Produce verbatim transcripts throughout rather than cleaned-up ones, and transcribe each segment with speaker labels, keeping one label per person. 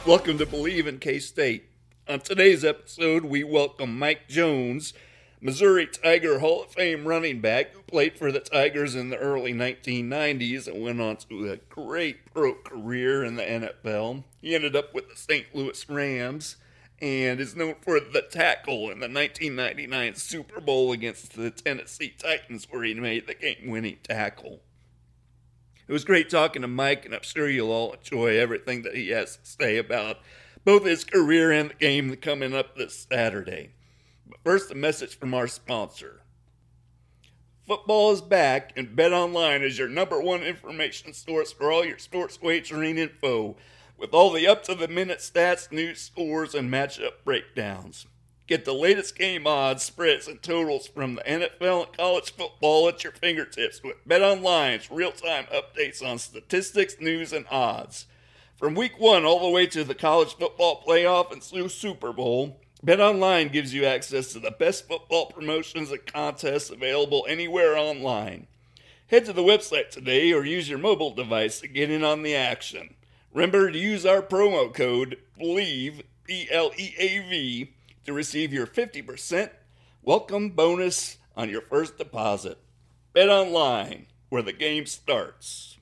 Speaker 1: Welcome to Believe in K-State. On today's episode, we welcome Mike Jones, Missouri Tiger Hall of Fame running back who played for the Tigers in the early nineteen nineties and went on to a great pro career in the N F L. He ended up with the Saint Louis Rams and is known for the tackle in the nineteen ninety-nine Super Bowl against the Tennessee Titans, where he made the game-winning tackle. It was great talking to Mike, and I'm sure you'll all enjoy everything that he has to say about both his career and the game coming up this Saturday. But first, a message from our sponsor. Football is back, and BetOnline is your number one information source for all your sports wagering info, with all the up-to-the-minute stats, news, scores, and matchup breakdowns. Get the latest game odds, spreads, and totals from the N F L and college football at your fingertips with BetOnline's real-time updates on statistics, news, and odds. From week one all the way to the college football playoff and Super Bowl, BetOnline gives you access to the best football promotions and contests available anywhere online. Head to the website today or use your mobile device to get in on the action. Remember to use our promo code BELIEVE, B L E A V, to receive your fifty percent welcome bonus on your first deposit. BetOnline, where the game starts.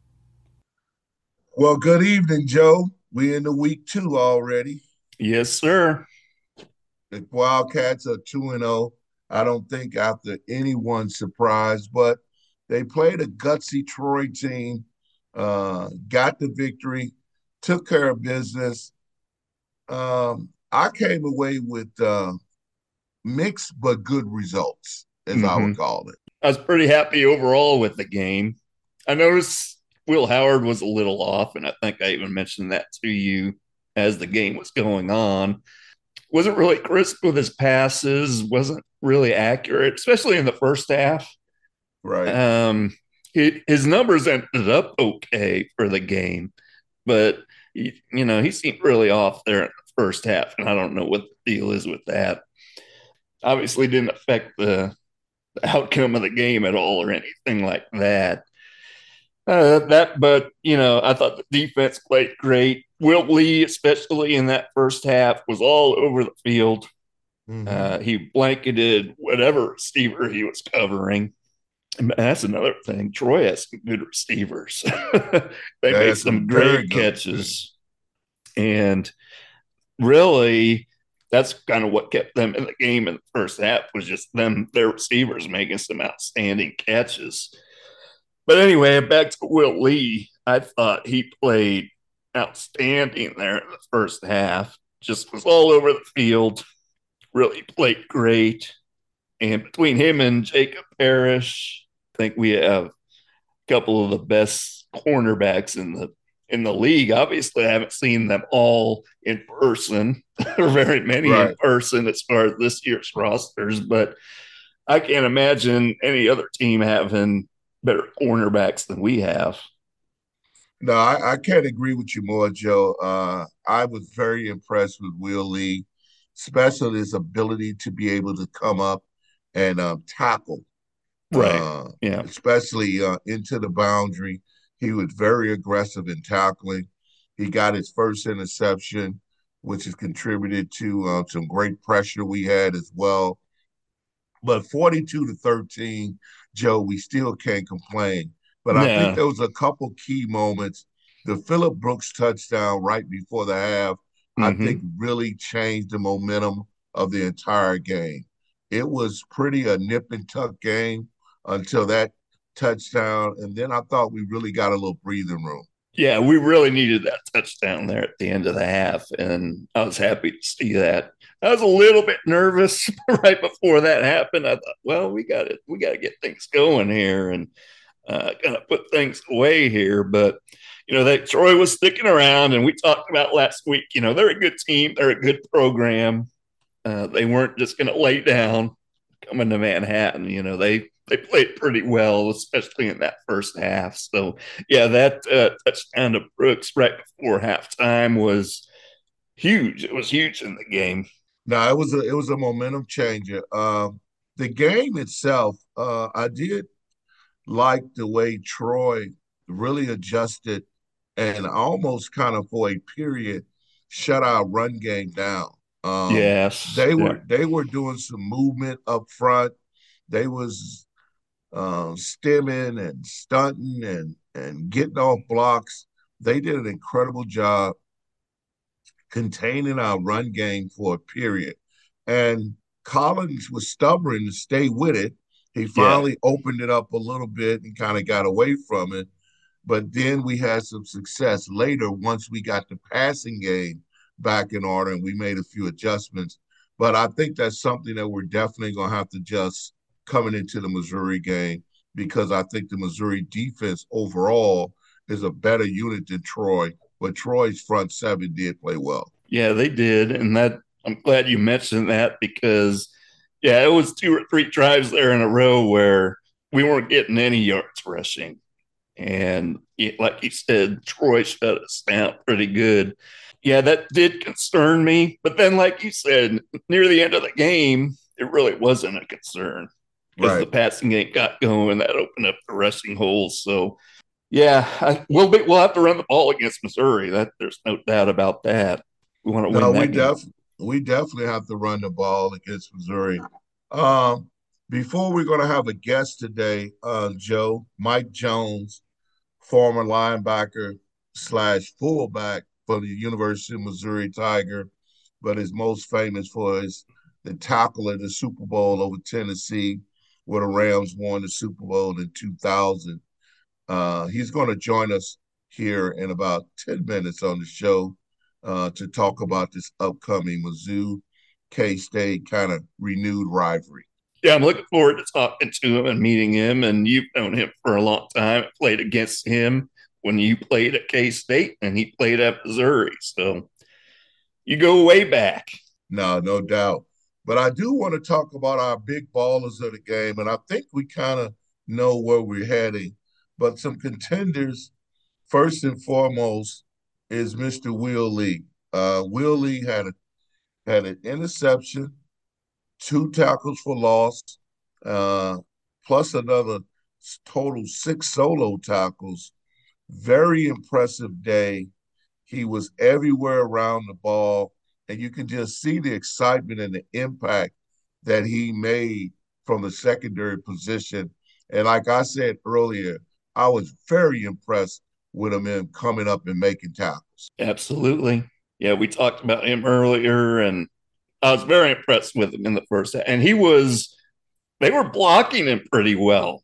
Speaker 2: Well, good evening, Joe. We're in the week two already.
Speaker 1: Yes, sir.
Speaker 2: The Wildcats are two and oh. I don't think after anyone's surprised, but they played a gutsy Troy team, uh, got the victory, took care of business. Um, I came away with uh, mixed but good results, as I
Speaker 1: Mm-hmm.
Speaker 2: would call it.
Speaker 1: I was pretty happy overall with the game. I noticed Will Howard was a little off, and I think I even mentioned that to you as the game was going on. Wasn't really crisp with his passes, wasn't really accurate, especially in the first half.
Speaker 2: Right.
Speaker 1: Um, he, his numbers ended up okay for the game, but he, you know, he seemed really off there in the first half, and I don't know what the deal is with that. Obviously, didn't affect the, the outcome of the game at all or anything like that. Uh, that, but you know, I thought the defense played great. Will Lee, especially in that first half, was all over the field.
Speaker 2: Mm-hmm.
Speaker 1: Uh, he blanketed whatever receiver he was covering. And that's another thing. Troy has some good receivers. They
Speaker 2: They
Speaker 1: made
Speaker 2: had
Speaker 1: some
Speaker 2: some very
Speaker 1: great
Speaker 2: good.
Speaker 1: catches, and really, that's kind of what kept them in the game in the first half was just them, their receivers making some outstanding catches. But anyway, back to Will Lee. I thought he played outstanding there in the first half. Just was all over the field. Really played great. And between him and Jacob Parrish, I think we have a couple of the best cornerbacks in the in the league. Obviously, I haven't seen them all in person, or very many in
Speaker 2: Right.
Speaker 1: person as far as this year's rosters, but I can't imagine any other team having better cornerbacks than we have.
Speaker 2: No, I, I can't agree with you more, Joe. Uh, I was very impressed with Will Lee, especially his ability to be able to come up and um, tackle,
Speaker 1: Right.
Speaker 2: uh,
Speaker 1: Yeah.
Speaker 2: especially uh, into the boundary. He was very aggressive in tackling. He got his first interception, which has contributed to uh, some great pressure we had as well. But forty-two to thirteen, Joe, we still can't complain. But I think
Speaker 1: No.
Speaker 2: there was a couple key moments. The Phillip Brooks touchdown right before the half, I think
Speaker 1: Mm-hmm.
Speaker 2: really changed the momentum of the entire game. It was pretty a nip and tuck game until that touchdown. And then I thought we really got a little breathing room.
Speaker 1: Yeah, we really needed that touchdown there at the end of the half, and I was happy to see that. I was a little bit nervous right before that happened. I thought, well, we got to we got to get things going here and uh, kind of put things away here. But you know, that Troy was sticking around, and we talked about last week. You know, they're a good team, they're a good program. Uh, they weren't just going to lay down coming to Manhattan. You know, they they played pretty well, especially in that first half. So yeah, that uh, touchdown to Brooks right before halftime was huge. It was huge in the game.
Speaker 2: Now it was a it was a momentum changer. Um, the game itself, uh, I did like the way Troy really adjusted and almost kind of for a period shut our run game down. Um,
Speaker 1: Yes.
Speaker 2: they
Speaker 1: Yeah.
Speaker 2: were they were doing some movement up front. They was uh, stimming and stunting and and getting off blocks. They did an incredible job containing our run game for a period. And Collins was stubborn to stay with it. He
Speaker 1: Yeah.
Speaker 2: finally opened it up a little bit and kind of got away from it. But then we had some success later once we got the passing game back in order and we made a few adjustments. But I think that's something that we're definitely going to have to adjust coming into the Missouri game because I think the Missouri defense overall is a better unit than Troy, but Troy's front seven did play well.
Speaker 1: Yeah, they did. And that I'm glad you mentioned that because yeah, it was two or three drives there in a row where we weren't getting any yards rushing. And it, like you said, Troy shut us down pretty good. Yeah, that did concern me. But then, like you said, near the end of the game, it really wasn't a concern because the
Speaker 2: Right.
Speaker 1: passing game got going. That opened up the rushing holes. So, yeah, I, we'll be, we'll have to run the ball against Missouri. That there's no doubt about that. We want to
Speaker 2: No,
Speaker 1: win
Speaker 2: we
Speaker 1: that game.
Speaker 2: def we definitely have to run the ball against Missouri. Um, before we're going to have a guest today, uh, Joe, Mike Jones, former linebacker slash fullback for the University of Missouri Tiger, but is most famous for his the tackle in the Super Bowl over Tennessee, where the Rams won the Super Bowl in two thousand. Uh, he's going to join us here in about ten minutes on the show uh, to talk about this upcoming Mizzou K State kind of renewed rivalry.
Speaker 1: Yeah, I'm looking forward to talking to him and meeting him. And you've known him for a long time. I played against him when you played at K State and he played at Missouri. So you go way back.
Speaker 2: No, no doubt. But I do want to talk about our big ballers of the game, and I think we kind of know where we're heading. But some contenders, first and foremost, is Mister Will Lee. Uh, Will Lee had a, had an interception, two tackles for loss, uh, plus another total six solo tackles. Very impressive day. He was everywhere around the ball, and you can just see the excitement and the impact that he made from the secondary position. And like I said earlier, I was very impressed with him in coming up and making tackles.
Speaker 1: Absolutely. Yeah, we talked about him earlier, and I was very impressed with him in the first half. And he was, they were blocking him pretty well.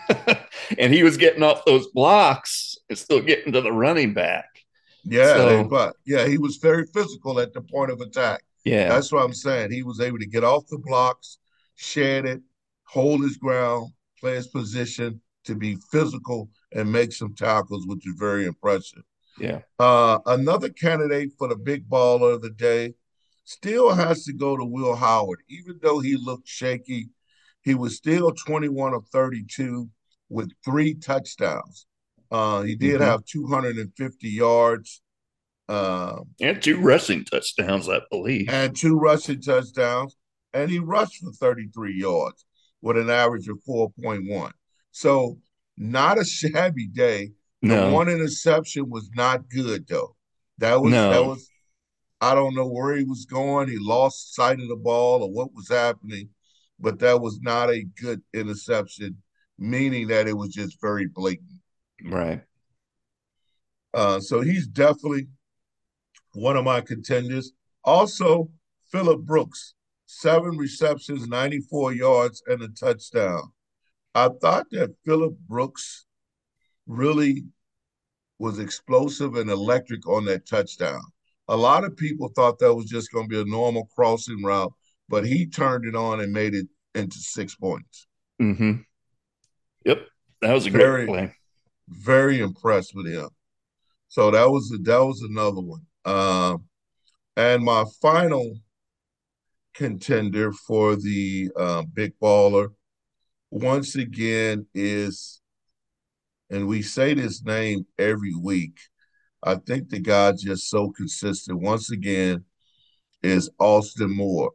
Speaker 1: And he was getting off those blocks and still getting to the running back.
Speaker 2: Yeah, they
Speaker 1: So,
Speaker 2: but yeah, he was very physical at the point of attack.
Speaker 1: yeah,
Speaker 2: That's what I'm saying. He was able to get off the blocks, shed it, hold his ground, play his position to be physical and make some tackles, which is very impressive.
Speaker 1: yeah.
Speaker 2: Uh, another candidate for the big baller of the day still has to go to Will Howard. Even though he looked shaky, he was still twenty-one of thirty-two with three touchdowns. Uh, he did
Speaker 1: Mm-hmm.
Speaker 2: have two hundred fifty yards uh,
Speaker 1: And two rushing touchdowns, I believe.
Speaker 2: and two rushing touchdowns, and he rushed for thirty-three yards with an average of four point one. So, not a shabby day. The
Speaker 1: No,
Speaker 2: one interception was not good though. That was that
Speaker 1: no,
Speaker 2: was I don't know where he was going. He lost sight of the ball or what was happening, but that was not a good interception, meaning that it was just very blatant.
Speaker 1: right.
Speaker 2: Uh, so he's definitely one of my contenders. Also, Phillip Brooks, seven receptions, ninety-four yards, and a touchdown. I thought that Phillip Brooks really was explosive and electric on that touchdown. A lot of people thought that was just going to be a normal crossing route, but he turned it on and made it into six points.
Speaker 1: Mm-hmm. Yep. That was a great
Speaker 2: Very,
Speaker 1: play.
Speaker 2: very impressed with him. So that was that was another one. Uh, and my final contender for the uh, big baller once again is, and we say this name every week. I think the guy just so consistent. Once again, is Austin Moore.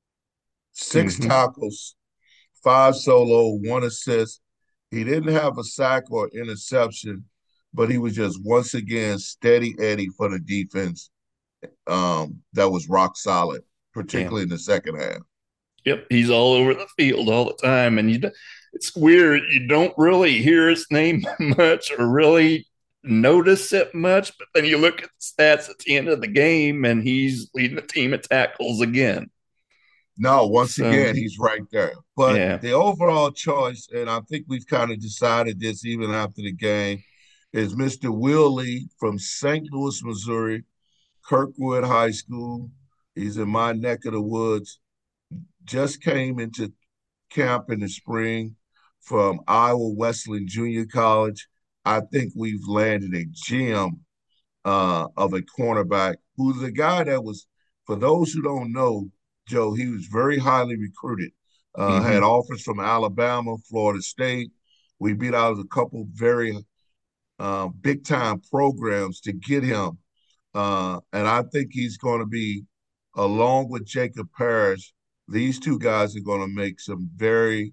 Speaker 2: Six
Speaker 1: Mm-hmm.
Speaker 2: tackles, five solo, one assist. He didn't have a sack or interception, but he was just once again steady Eddie for the defense. um, that was rock solid,
Speaker 1: Yeah.
Speaker 2: particularly in the second half.
Speaker 1: Yep. He's all over the field all the time. And you, it's weird. You don't really hear his name much or really notice it much. But then you look at the stats at the end of the game and he's leading the team in tackles again.
Speaker 2: No, once
Speaker 1: So,
Speaker 2: again, he's right there. But
Speaker 1: yeah.
Speaker 2: the overall choice, and I think we've kind of decided this even after the game, is Mister Will Lee from Saint Louis, Missouri, Kirkwood High School. He's in my neck of the woods. Just came into camp in the spring from Iowa Wesleyan Junior College. I think we've landed a gem uh, of a cornerback who's a guy that was, for those who don't know, Joe, he was very highly recruited. Uh, had
Speaker 1: Mm-hmm.
Speaker 2: offers from Alabama, Florida State. We beat out a couple very uh, big time programs to get him. Uh, and I think he's going to be, along with Jacob Parrish, these two guys are going to make some very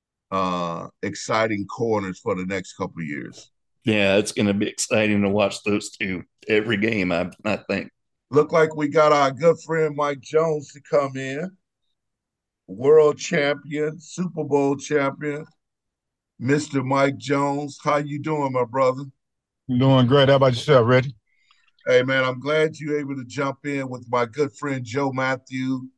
Speaker 2: uh, exciting corners for the next couple of years.
Speaker 1: Yeah, it's going to be exciting to watch those two every game, I, I think.
Speaker 2: Look like we got our good friend Mike Jones to come in, world champion, Super Bowl champion, Mister Mike Jones. How you doing, my brother?
Speaker 3: I'm doing great. How about yourself, Reggie?
Speaker 2: Hey, man, I'm glad you're able to jump in with my good friend Joe Matthew.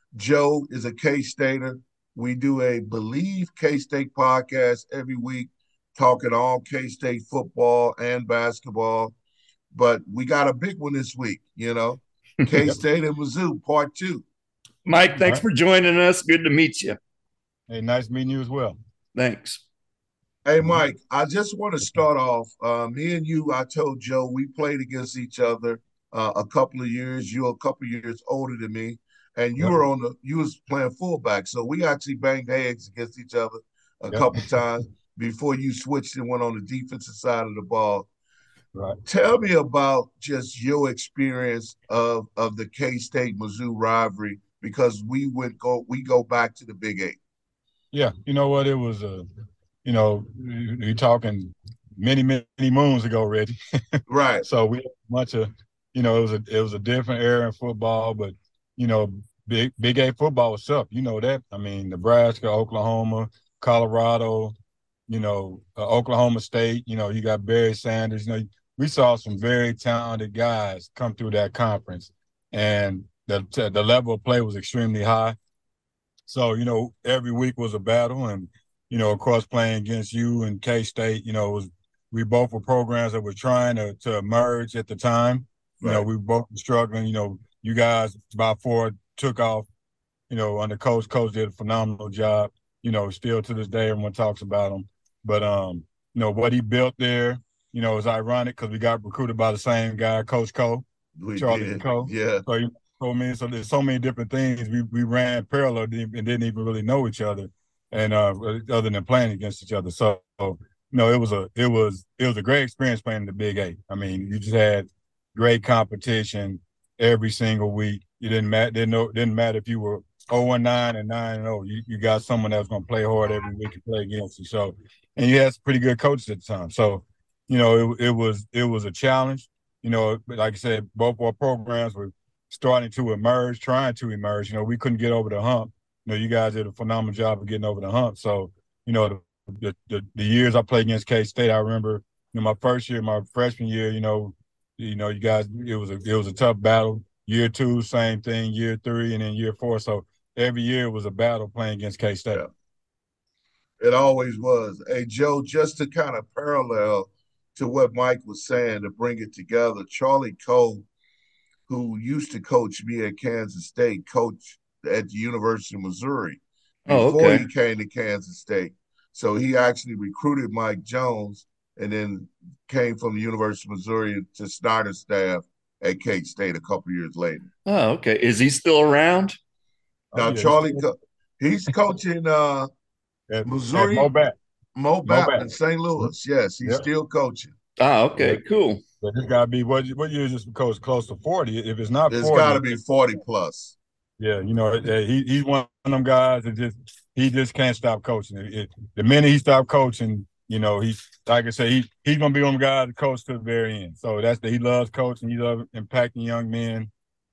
Speaker 2: Joe is a K-Stater. We do a Believe K-State podcast every week, talking all K-State football and basketball. But we got a big one this week, you know,
Speaker 3: Yep.
Speaker 2: K-State and Mizzou, part two.
Speaker 1: Mike,
Speaker 3: All
Speaker 1: thanks
Speaker 3: right.
Speaker 1: for joining us. Good to meet you.
Speaker 3: Hey, nice meeting you as well.
Speaker 1: Thanks.
Speaker 2: Hey, Mike, I just want to start off. Uh, me and you, I told Joe, we played against each other uh, a couple of years. You're a couple of years older than me, and you
Speaker 3: Yep.
Speaker 2: were on the, you was playing fullback. So we actually banged heads against each other a
Speaker 3: Yep.
Speaker 2: couple of times before you switched and went on the defensive side of the ball.
Speaker 3: Right.
Speaker 2: Tell me about just your experience of of the K-State Mizzou rivalry because we went go we go back to the Big Eight.
Speaker 3: Yeah. You know what? It was a, uh, you know, you're talking many, many moons ago, Reggie.
Speaker 2: Right.
Speaker 3: So we had a bunch of, you know, it was a it was a different era in football, but you know, big Big Eight football was up. You know that. I mean, Nebraska, Oklahoma, Colorado, you know, uh, Oklahoma State. You know, you got Barry Sanders. You know, we saw some very talented guys come through that conference, and the the level of play was extremely high. So, you know, every week was a battle, and you know, of course, playing against you and K State, you know, was we both were programs that were trying to to emerge at the time. You know,
Speaker 2: Right.
Speaker 3: we were both struggling. You know, you guys by four took off. You know, under coach, coach did a phenomenal job. You know, still to this day, everyone talks about him. But um, you know, what he built there, you know, is ironic because we got recruited by the same guy, Coach Cole,
Speaker 2: We
Speaker 3: Charlie
Speaker 2: did.
Speaker 3: Cole.
Speaker 2: Yeah.
Speaker 3: So you know, I mean, so there's so many different things we we ran parallel and didn't even really know each other, and uh, other than playing against each other. So you know, it was a it was it was a great experience playing in the Big Eight. I mean, you just had great competition every single week. You didn't matter didn't know didn't matter if you were oh and nine and nine and oh. You you got someone that was going to play hard every week and play against you. So, and you had some pretty good coaches at the time. So, you know, it it was it was a challenge. You know, like I said, both our programs were starting to emerge, trying to emerge. You know, we couldn't get over the hump. You know, you guys did a phenomenal job of getting over the hump. So, you know, the the, the, the years I played against K-State, I remember, you know, my first year, my freshman year, you know, you know, you guys, it was a it was a tough battle. Year two, same thing. Year three, and then year four. So every year was a battle playing against K-State.
Speaker 2: Yeah. It always was. Hey, Joe, just to kind of parallel to what Mike was saying to bring it together, Charlie Cole, who used to coach me at Kansas State, coached at the University of Missouri
Speaker 1: Oh,
Speaker 2: before
Speaker 1: okay.
Speaker 2: he came to Kansas State. So he actually recruited Mike Jones and then came from the University of Missouri to start a staff at K-State a couple years later.
Speaker 1: Oh, okay. Is he still around?
Speaker 3: Oh
Speaker 2: Now,
Speaker 3: yeah, he's
Speaker 2: Charlie,
Speaker 3: still
Speaker 2: he's coaching uh,
Speaker 3: at, at
Speaker 2: Missouri
Speaker 3: Mobat.
Speaker 2: Mobap
Speaker 3: Mobat.
Speaker 2: in Saint Louis. Yes, he's
Speaker 3: Yeah.
Speaker 2: still coaching.
Speaker 1: Oh,
Speaker 3: Yeah.
Speaker 1: okay. Cool.
Speaker 3: But this gotta be what what year is this coach close to forty? If it's not
Speaker 2: It's
Speaker 3: forty,
Speaker 2: got to be forty plus.
Speaker 3: yeah, you know, he he's one of them guys that just he just can't stop coaching. It, it, the minute he stopped coaching, you know, he's like I say, he he's gonna be one of them guys to coach to the very end. So that's the he loves coaching, he loves impacting young men.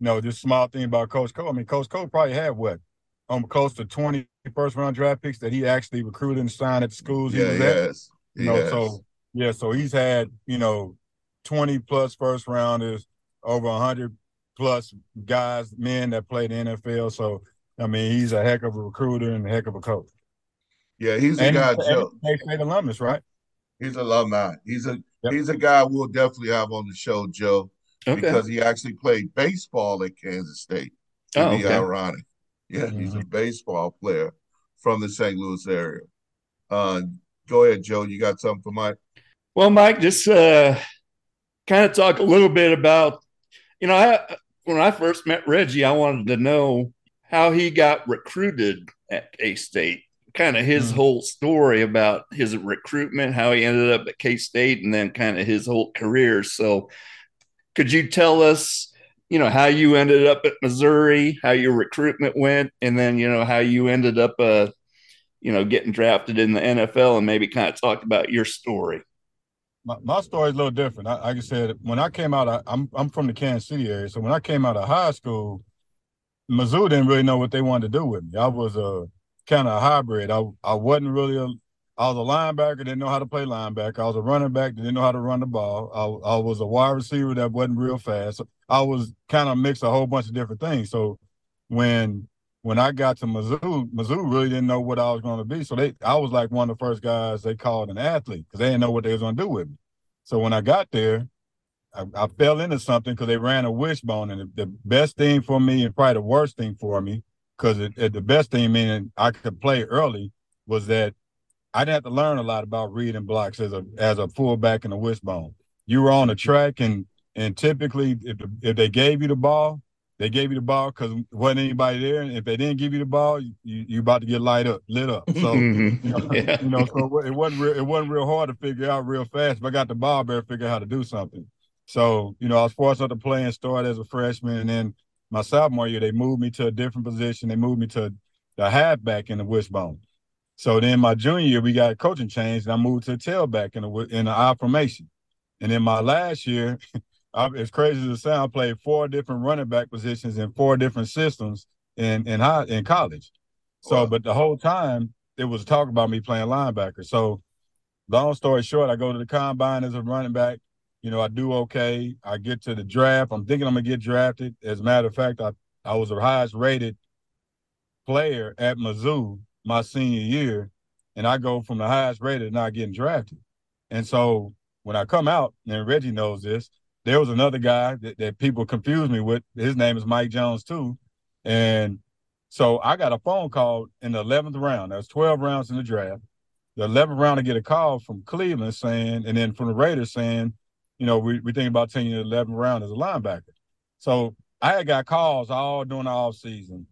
Speaker 3: you know, this small thing about Coach Cole. I mean, Coach Cole probably had what? Um, close to twenty first round draft picks that he actually recruited and signed at the schools he
Speaker 2: Yeah,
Speaker 3: was at.
Speaker 2: yes.
Speaker 3: You know,
Speaker 2: Yes.
Speaker 3: so yeah, so he's had, you know, twenty plus first rounders, over one hundred plus guys, men that played in the N F L. So, I mean, he's a heck of a recruiter and a heck of a coach.
Speaker 2: Yeah, he's a
Speaker 3: And
Speaker 2: guy,
Speaker 3: he's
Speaker 2: Joe.
Speaker 3: a State alumnus, right?
Speaker 2: He's alumni. He's a
Speaker 3: Yep.
Speaker 2: he's a guy we'll definitely have on the show, Joe,
Speaker 1: Okay.
Speaker 2: because he actually played baseball at Kansas State. To
Speaker 1: Oh,
Speaker 2: be
Speaker 1: okay.
Speaker 2: ironic. Yeah,
Speaker 3: Mhm.
Speaker 2: he's a baseball player from the Saint Louis area. Uh, go ahead, Joe. You got something for Mike?
Speaker 1: Well, Mike, just uh, kind of talk a little bit about, you know, I, when I first met Reggie, I wanted to know how he got recruited at K-State, kind of his
Speaker 3: Mhm.
Speaker 1: whole story about his recruitment, how he ended up at K-State, and then kind of his whole career. So could you tell us, you know, how you ended up at Missouri, how your recruitment went, and then, you know, how you ended up, uh, you know, getting drafted in the N F L, and maybe kind of talk about your story?
Speaker 3: My, my story is a little different. I, like I said, when I came out, of, I'm I'm from the Kansas City area. So when I came out of high school, Mizzou didn't really know what they wanted to do with me. I was a kind of a hybrid. I I wasn't really a I was a linebacker, didn't know how to play linebacker. I was a running back, didn't know how to run the ball. I, I was a wide receiver that wasn't real fast. So I was kind of mixed a whole bunch of different things. So when when I got to Mizzou, Mizzou really didn't know what I was going to be. So they I was like one of the first guys they called an athlete because they didn't know what they was going to do with me. So when I got there, I, I fell into something because they ran a wishbone, and the, the best thing for me, and probably the worst thing for me, because it, it, the best thing meaning I could play early, was that I didn't have to learn a lot about reading blocks as a as a fullback in a wishbone. You were on the track, and and typically if the, if they gave you the ball, they gave you the ball because wasn't anybody there, and if they didn't give you the ball, you you about to get light up, lit up. So
Speaker 1: Mm-hmm.
Speaker 3: you know,
Speaker 1: Yeah.
Speaker 3: you know, so it wasn't real, it wasn't real hard to figure out real fast. If I got the ball, I better figure out how to do something. So, you know, I was fortunate to play and start as a freshman. And then my sophomore year, they moved me to a different position. They moved me to the halfback in the wishbone. So then my junior year, we got a coaching change, and I moved to tailback in the in the I formation. And then my last year, I, as crazy as it sounds, I played four different running back positions in four different systems in in high in college. So,
Speaker 2: Wow.
Speaker 3: but the whole time it was talk about me playing linebacker. So, long story short, I go to the combine as a running back. You know, I do okay. I get to the draft. I'm thinking I'm gonna get drafted. As a matter of fact, I I was the highest rated player at Mizzou my senior year, and I go from the highest rated to not getting drafted. And so when I come out, and Reggie knows this, there was another guy that, that people confuse me with. His name is Mike Jones too. And so I got a phone call in the eleventh round. There was twelve rounds in the draft. The eleventh round, I get a call from Cleveland saying, and then from the Raiders saying, you know, we we thinking about taking you to the eleventh round as a linebacker. So I had got calls all during the off season.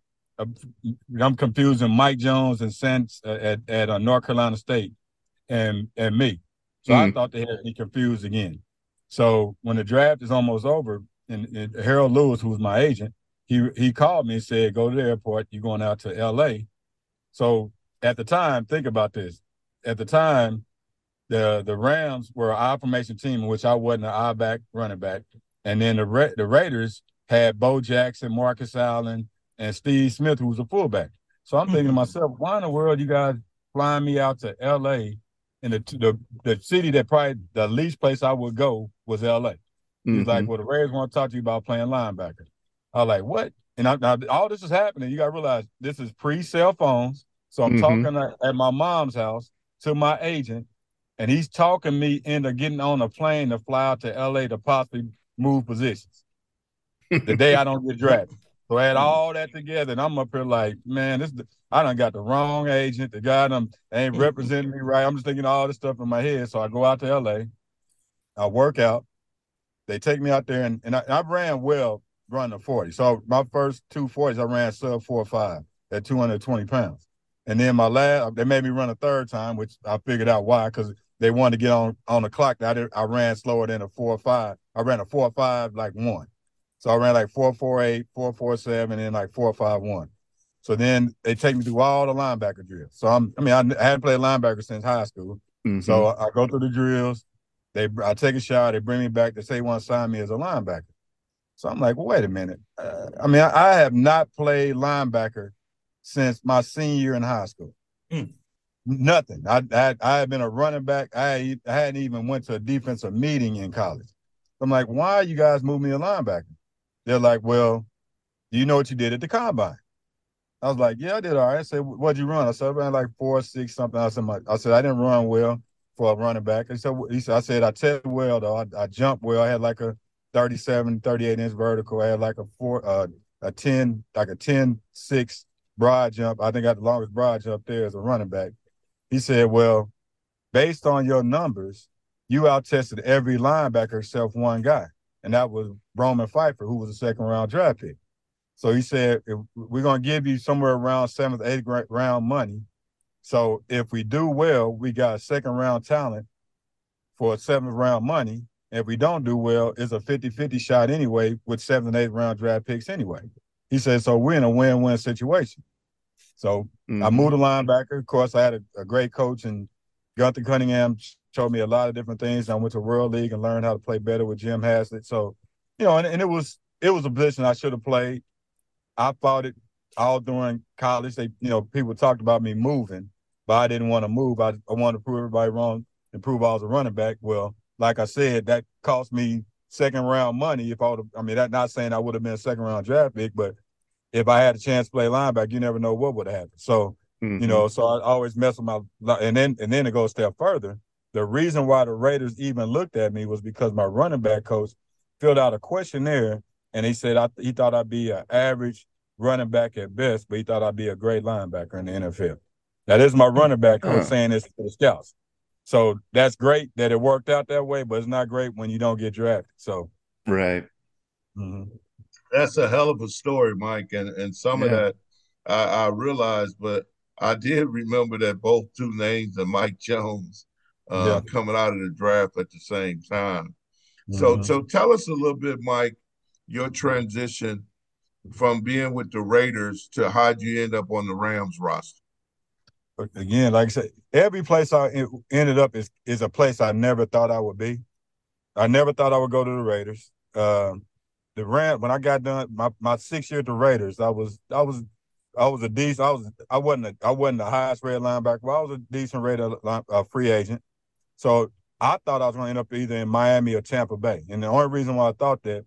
Speaker 3: I'm confusing Mike Jones and Sands at at uh, North Carolina State, and and me. So I
Speaker 1: Mm.
Speaker 3: thought they had me confused again. So when the draft is almost over, and, and Harold Lewis, who was my agent, he he called me and said, "Go to the airport. You're going out to L A" So at the time, think about this. At the time, the the Rams were an I formation team in which I wasn't an I back running back, and then the Ra- the Raiders had Bo Jackson, Marcus Allen, and Steve Smith, who was a fullback. So I'm thinking to myself, why in the world you guys flying me out to L A, and the the the city that probably the least place I would go was L A. He's
Speaker 1: Mm-hmm.
Speaker 3: like, well, the Raiders want to talk to you about playing linebacker. I was like, what? And I, now all this is happening. You got to realize this is pre-cell phones. So I'm
Speaker 1: Mm-hmm.
Speaker 3: talking at, at my mom's house to my agent, and he's talking me into getting on a plane to fly out to L A to possibly move positions the day I don't get drafted. So I had all that together, and I'm up here like, man, this I done got the wrong agent. The guy done ain't representing me right. I'm just thinking all this stuff in my head. So I go out to L A. I work out. They take me out there, and, and I, I ran well running a forty. So my first two forties, I ran sub four or five at two hundred twenty pounds. And then my last, they made me run a third time, which I figured out why, because they wanted to get on on the clock. I, did, I ran slower than a four or five. I ran a four or five like one. So I ran like four four eight, four four seven, and then like four five one. So then they take me through all the linebacker drills. So I'm, I mean, I, I hadn't played linebacker since high school.
Speaker 1: Mm-hmm.
Speaker 3: So I, I go through the drills. They, I take a shower. They bring me back. They say they want to sign me as a linebacker. So I'm like, well, wait a minute. Uh, I mean, I, I have not played linebacker since my senior year in high school. Mm. Nothing. I, I I had been a running back. I, I hadn't even went to a defensive meeting in college. I'm like, why you guys move me a linebacker? They're like, well, do you know what you did at the combine? I was like, yeah, I did all right. I said, what'd you run? I said, I ran like four, six, something. I said, my, I said, I didn't run well for a running back. He said, he said I said, I tell you well, though. I, I jumped well. I had like a thirty-seven, thirty-eight inch vertical. I had like a four, uh, a ten, like a ten, six broad jump. I think I had the longest broad jump there as a running back. He said, well, based on your numbers, you out-tested every linebacker except one guy, and that was Roman Pfeiffer, who was a second-round draft pick. So he said, if we're going to give you somewhere around seventh, eighth round money. So if we do well, we got second-round talent for seventh round money. If we don't do well, it's a fifty-fifty shot anyway with seventh and eighth round draft picks anyway. He said, so we're in a win-win situation. So mm-hmm. I moved to linebacker. Of course, I had a, a great coach, and Gunther Cunningham showed me a lot of different things. I went to World League and learned how to play better with Jim Haslett. So, you know, and, and it was it was a position I should have played. I fought it all during college. They, you know, people talked about me moving, but I didn't want to move. I, I wanted to prove everybody wrong and prove I was a running back. Well, like I said, that cost me second round money. If I would, I mean, that not saying I would have been a second round draft pick, but if I had a chance to play linebacker, you never know what would have happened. So, mm-hmm. you know, so I always mess with my, and then and then to go a step further, the reason why the Raiders even looked at me was because my running back coach filled out a questionnaire, and he said I, he thought I'd be an average running back at best, but he thought I'd be a great linebacker in the N F L. Now, this is my running back coach huh. saying this to the scouts. So that's great that it worked out that way, but it's not great when you don't get drafted. So,
Speaker 1: right.
Speaker 2: Mm-hmm. That's a hell of a story, Mike, and and some yeah. of that I, I realized, but I did remember that both two names are Mike Jones uh, yeah. coming out of the draft at the same time. Mm-hmm. So, so tell us a little bit, Mike, your transition from being with the Raiders to how'd you end up on the Rams roster?
Speaker 3: Again, like I said, every place I ended up is is a place I never thought I would be. I never thought I would go to the Raiders. Um, The Rams, when I got done my, my six year at the Raiders, I was I was I was a decent I was I wasn't a, I wasn't the highest rated linebacker, but I was a decent rated uh, free agent. So I thought I was going to end up either in Miami or Tampa Bay. And the only reason why I thought that,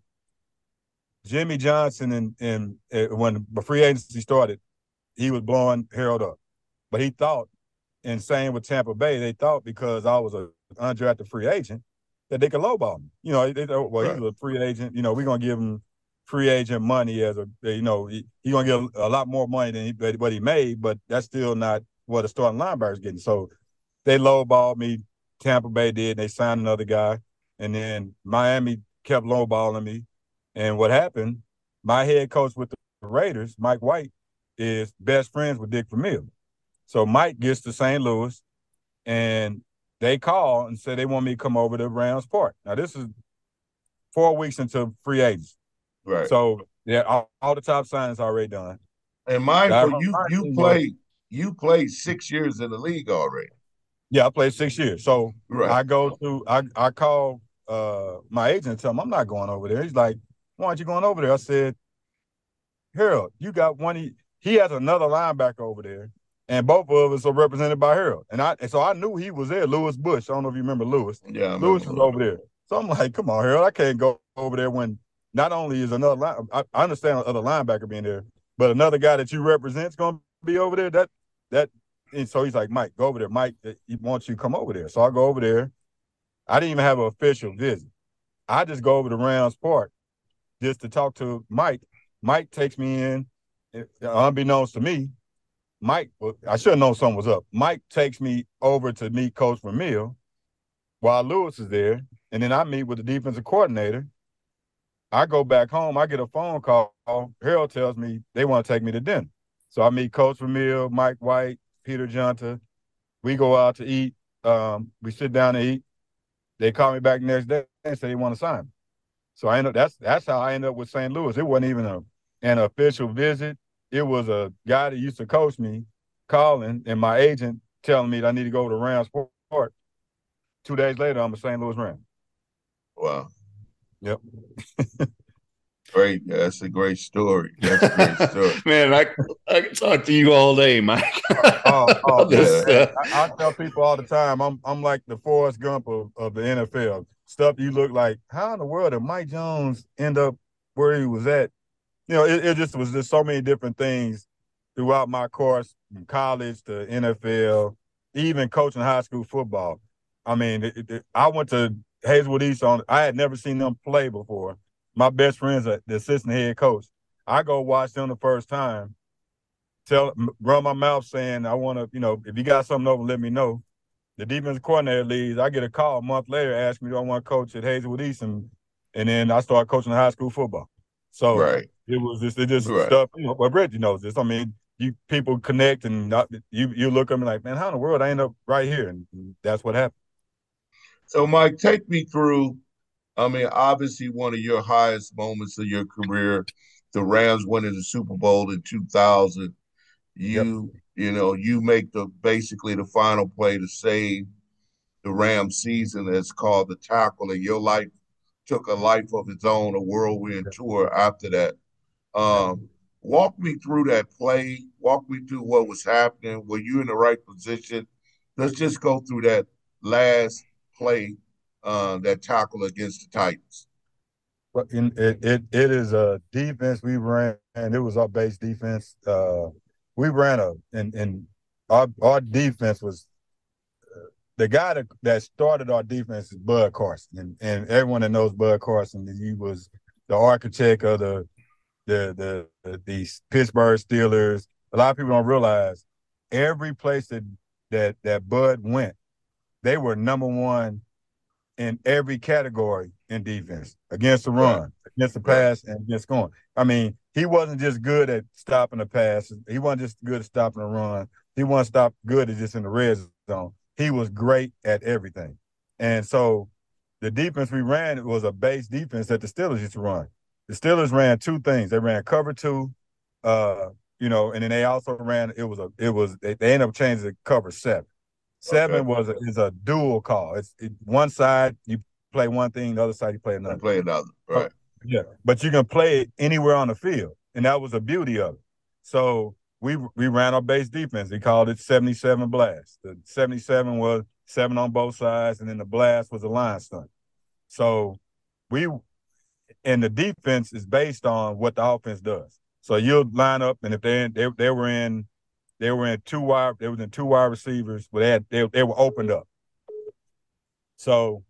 Speaker 3: Jimmy Johnson and and uh, when the free agency started, he was blowing Harold up, but he thought, and same with Tampa Bay, they thought because I was an undrafted free agent that they could lowball me. You know, they thought, well, right. he's a free agent. You know, we're gonna give him free agent money as a, you know, he's he gonna get a, a lot more money than he, what he made, but that's still not what a starting linebacker is getting. So they lowballed me. Tampa Bay did. They signed another guy, and then Miami kept lowballing me. And what happened? My head coach with the Raiders, Mike White, is best friends with Dick Vermeil. So Mike gets to Saint Louis, and they call and say they want me to come over to Rams Park. Now, this is four weeks into free agency. Right. So, yeah, all, all the top signings already done.
Speaker 2: And mindful, you you played you played six years in the league already.
Speaker 3: Yeah, I played six years. So right. I go to I I call uh, my agent and tell him I'm not going over there. He's like, why aren't you going over there? I said, Harold, you got one. He, he has another linebacker over there. And both of us are represented by Harold. And I and so I knew he was there, Lewis Bush. I don't know if you remember Lewis.
Speaker 2: Yeah,
Speaker 3: Lewis was over there. So I'm like, come on, Harold, I can't go over there when not only is another line, I, I understand another linebacker being there, but another guy that you represent is going to be over there. That that and so he's like, Mike, go over there. Mike, he wants you to come over there. So I go over there. I didn't even have an official visit. I just go over to Rams Park just to talk to Mike. Mike takes me in, unbeknownst to me. Mike, I should have known something was up. Mike takes me over to meet Coach Vermeil while Lewis is there, and then I meet with the defensive coordinator. I go back home. I get a phone call. Harold tells me they want to take me to dinner. So I meet Coach Vermeil, Mike White, Peter Junta. We go out to eat. Um, we sit down and eat. They call me back next day and say they want to sign me. So I end up, that's that's how I ended up with Saint Louis. It wasn't even a, an official visit. It was a guy that used to coach me calling, and my agent telling me that I need to go to Rams Park. Two days later, I'm a Saint Louis Ram.
Speaker 2: Wow.
Speaker 3: Yep.
Speaker 2: Great. That's a great story. That's a great story.
Speaker 1: Man, I I can talk to you all day, Mike.
Speaker 3: Oh, oh man,
Speaker 2: Yeah.
Speaker 1: This,
Speaker 3: hey,
Speaker 1: uh,
Speaker 3: I, I tell people all the time, I'm I'm like the Forrest Gump of, of the N F L. Stuff you look like, how in the world did Mike Jones end up where he was at? You know, it, it just was just so many different things throughout my course, from college to N F L, even coaching high school football. I mean, it, it, I went to Hazelwood East on. I had never seen them play before. My best friend's a, the assistant head coach. I go watch them the first time, tell run my mouth saying I want to, you know, if you got something over, let me know. The defensive coordinator leaves. I get a call a month later asking me do I want to coach at Hazelwood East, and, and then I started coaching high school football. So
Speaker 2: Right.
Speaker 3: it was just it just
Speaker 2: Right.
Speaker 3: stuff. You know, but Reggie knows this. I mean, you people connect, and not, you you look at me like, man, how in the world I end up right here? And that's what happened.
Speaker 2: So, Mike, take me through. I mean, obviously, one of your highest moments of your career, the Rams winning the Super Bowl in two thousand.
Speaker 3: Yep.
Speaker 2: You, you know, you make the basically the final play to save the Rams season. That's called the tackle, and your life took a life of its own, a whirlwind
Speaker 3: Yep.
Speaker 2: tour after that.
Speaker 3: Yep.
Speaker 2: Um, walk me through that play. Walk me through what was happening. Were you in the right position? Let's just go through that last play, uh, that tackle against the Titans.
Speaker 3: But in, it, it it is a defense we ran, and it was our base defense. Uh, we ran a and and our our defense was the guy that, that started our defense is Bud Carson, and, and everyone that knows Bud Carson, he was the architect of the the the the, the Pittsburgh Steelers. A lot of people don't realize every place that that that Bud went, they were number one in every category in defense, against the
Speaker 2: Right,
Speaker 3: run, against the
Speaker 2: right,
Speaker 3: pass, and against scoring. I mean, he wasn't just good at stopping the pass. He wasn't just good at stopping the run. He wasn't stop good at just in the red zone. He was great at everything. And so the defense we ran was a base defense that the Steelers used to run. The Steelers ran two things. They ran cover two, uh, you know, and then they also ran, it was a, it was, they, they ended up changing to cover seven.
Speaker 2: okay.
Speaker 3: Seven was a, is a dual call. It's it, one side you play one thing, the other side you play
Speaker 2: And
Speaker 3: another.
Speaker 2: play another,
Speaker 3: Oh,
Speaker 2: right.
Speaker 3: yeah, but you can play it anywhere on the field, and that was the beauty of it. So we we ran our base defense. We called it seventy-seven blast. The seventy-seven was seven on both sides, and then the blast was a line stunt. So we and the defense is based on what the offense does. So you'll line up, and if they they they were in they were in two wide they was in two wide receivers, but they had they they were opened up. So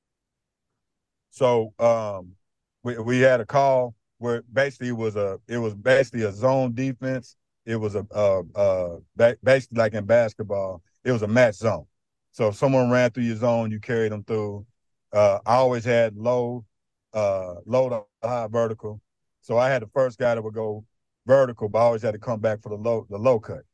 Speaker 3: so um we we had a call where basically it was a it was basically a zone defense. It was a uh uh basically like in basketball, it was a match zone. So if someone ran through your zone, you carried them through. Uh, I always had low, uh, low to high vertical. So I had the first guy that would go vertical, but I always had to come back for the low the low cut.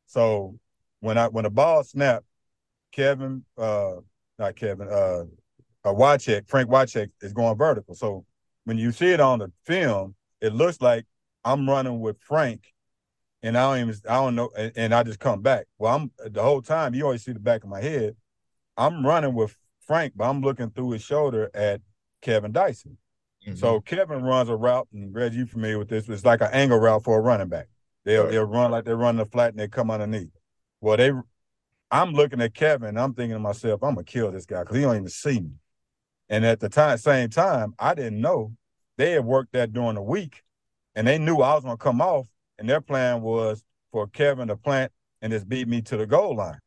Speaker 3: So when I when the ball snapped, Kevin, uh, not Kevin, uh, uh Wycheck, Frank Wycheck is going vertical. So when you see it on the film, it looks like I'm running with Frank, and I don't even I don't know, and, and I just come back. Well, I'm the whole time you always see the back of my head. I'm running with Frank, but I'm looking through his shoulder at Kevin Dyson. Mm-hmm. So Kevin runs a route, and Greg, you familiar with this? It's like an angle route for a running back. They'll right. they'll run like they're running a flat, and they come underneath. Well, they, I'm looking at Kevin, and I'm thinking to myself, I'm gonna kill this guy because he don't even see me. And at the time, same time, I didn't know they had worked that during the week, and they knew I was gonna come off, and their plan was for Kevin to plant and just beat me to the goal line.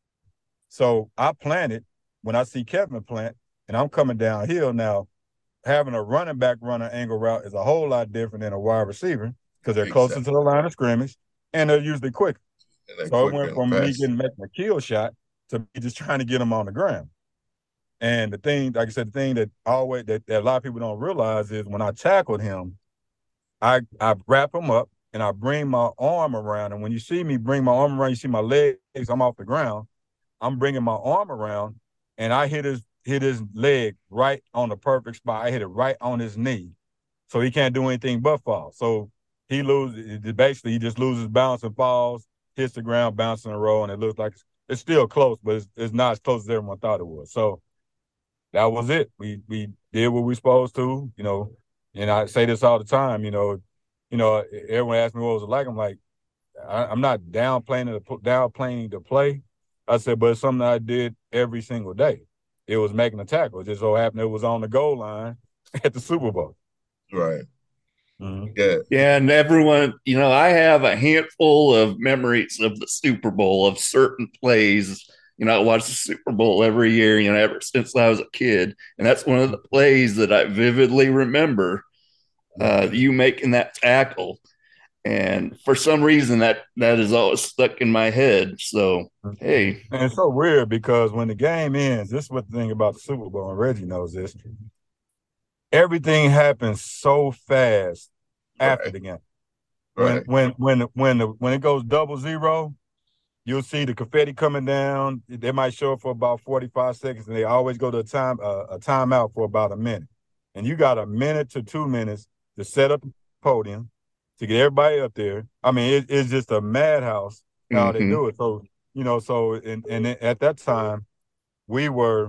Speaker 3: So I planted when I see Kevin plant, and I'm coming downhill now. Having a running back run an angle route is a whole lot different than a wide receiver because they're exactly. closer to the line of scrimmage, and they're usually quicker. So it went from me getting making a kill shot to me just trying to get them on the ground. And the thing, like I said, the thing that always that, that a lot of people don't realize is when I tackled him, I I wrap him up and I bring my arm around. And when you see me bring my arm around, you see my legs, I'm off the ground. I'm bringing my arm around, and I hit his hit his leg right on the perfect spot. I hit it right on his knee, so he can't do anything but fall. So he loses. Basically, he just loses balance and falls, hits the ground, bounces in a row, and it looks like it's, it's still close, but it's, it's not as close as everyone thought it was. So that was it. We we did what we supposed to. You know, And I say this all the time, you know, you know, everyone asks me what it was like. I'm like, I, I'm not downplaying the downplaying the play. I said, but it's something I did every single day. It was making a tackle. It just so happened it was on the goal line at the Super Bowl.
Speaker 2: Right.
Speaker 3: Mm-hmm.
Speaker 2: Yeah.
Speaker 1: Yeah, and everyone, you know, I have a handful of memories of the Super Bowl of certain plays. You know, I watch the Super Bowl every year, you know, ever since I was a kid. And that's one of the plays that I vividly remember, uh, you making that tackle. And for some reason that that is always stuck in my head. So hey.
Speaker 3: And it's so weird because when the game ends, this is what the thing about the Super Bowl, and Reggie knows this. Everything happens so fast after
Speaker 2: Right.
Speaker 3: the game.
Speaker 2: Right.
Speaker 3: When when when when the, when it goes double zero, you'll see the confetti coming down. They might show up for about forty-five seconds, and they always go to a time uh, a timeout for about a minute. And you got a minute to two minutes to set up the podium to get everybody up there. I mean, it, it's just a madhouse how
Speaker 1: Mm-hmm.
Speaker 3: they do it. So you know, so and and at that time, we were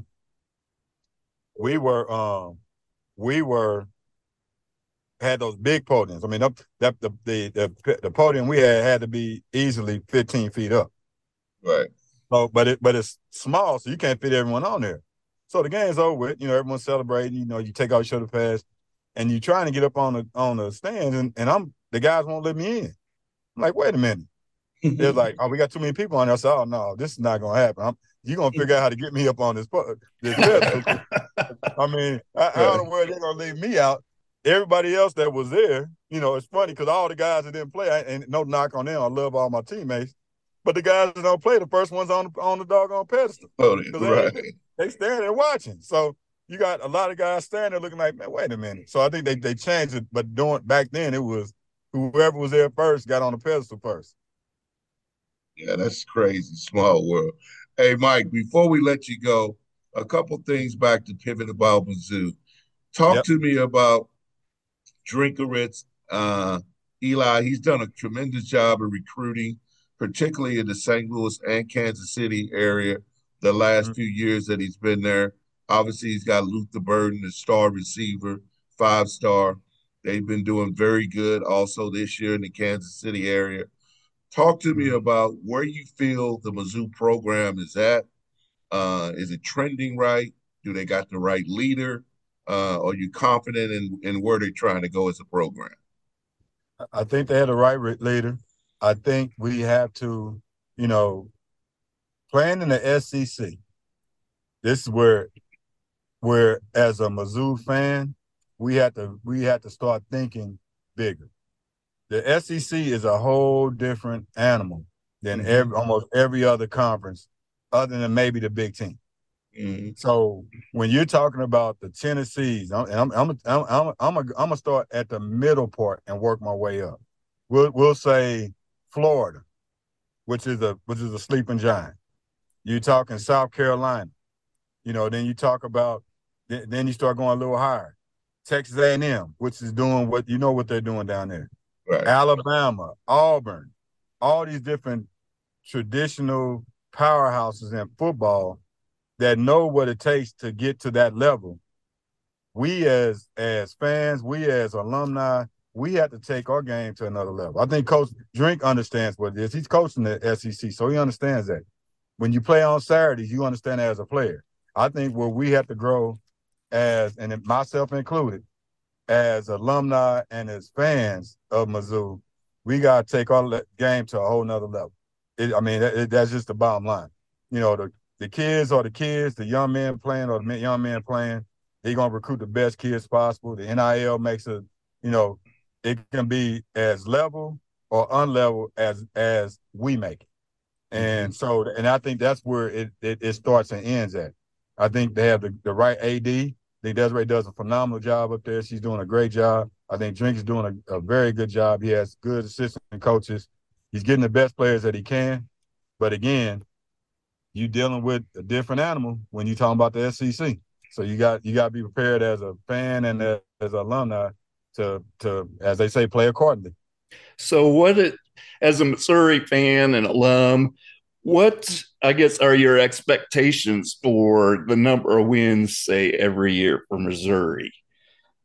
Speaker 3: we were um we were had those big podiums. I mean, that the the the, the podium we had had to be easily fifteen feet up.
Speaker 2: Right.
Speaker 3: So, but it but it's small, so you can't fit everyone on there. So the game's over with. You know, everyone's celebrating. You know, you take out your shoulder pads, and you're trying to get up on the on the stands, and, and I'm the guys won't let me in. I'm like, wait a minute. They're like, oh, we got too many people on there. I said, oh no, this is not gonna happen. I'm, you're gonna figure out how to get me up on this this pedestal. I mean, I, I don't know where they're gonna leave me out. Everybody else that was there, you know, it's funny because all the guys that didn't play, I, and no knock on them, I love all my teammates. But the guys that don't play, the first ones on the on the doggone pedestal.
Speaker 2: Oh, right.
Speaker 3: They, they stand there watching. So you got a lot of guys standing there looking like, man, wait a minute. So I think they they changed it, but doing back then it was whoever was there first got on the pedestal first.
Speaker 2: Yeah, that's crazy. Small world. Hey, Mike, before we let you go, a couple things back to pivot about Mizzou. Talk
Speaker 3: Yep.
Speaker 2: to me about Drinkwitz, uh, Eli. He's done a tremendous job of recruiting, particularly in the Saint Louis and Kansas City area the last
Speaker 3: Mm-hmm.
Speaker 2: few years that he's been there. Obviously, he's got Luther Burden, the star receiver, five star. They've been doing very good also this year in the Kansas City area. Talk to me about where you feel the Mizzou program is at. Uh, is it trending right? Do they got the right leader? Uh, are you confident in, in where they're trying to go as a program?
Speaker 3: I think they had the right leader. I think we have to, you know, playing in the S E C. This is where, where as a Mizzou fan, we had to we had to start thinking bigger. The S E C is a whole different animal than mm-hmm. every almost every other conference, other than maybe the Big Ten. Mm-hmm. So when you're talking about the Tennessees, I'm I'm I'm I'm I'm I'm, a, I'm gonna start at the middle part and work my way up. We'll we'll say Florida, which is a which is a sleeping giant. You're talking South Carolina, you know. Then you talk about then you start going a little higher. Texas A and M, which is doing what you know what they're doing down there. Right. Alabama, Auburn, all these different traditional powerhouses in football that know what it takes to get to that level. We as as fans, we as alumni, we have to take our game to another level. I think Coach Drink understands what it is. He's coaching the S E C, so he understands that. When you play on Saturdays, you understand that as a player. I think where we have to grow as, and myself included, as alumni and as fans of Mizzou, we got to take our game to a whole nother level. It, I mean, it, that's just the bottom line. You know, the, the kids are the kids, the young men playing or the young men playing, they're going to recruit the best kids possible. The N I L makes it, you know, it can be as level or unlevel as as we make it. And mm-hmm. so, and I think that's where it, it, it starts and ends at. I think they have the, the right A D. I think Desiree does a phenomenal job up there. She's doing a great job. I think Drink is doing a, a very good job. He has good assistant coaches. He's getting the best players that he can. But again, you're dealing with a different animal when you're talking about the S E C. So you got you got to be prepared as a fan and as, as an alumni to to, as they say, play accordingly.
Speaker 1: So what it, as a Missouri fan and alum, what, I guess, are your expectations for the number of wins, say, every year for Missouri?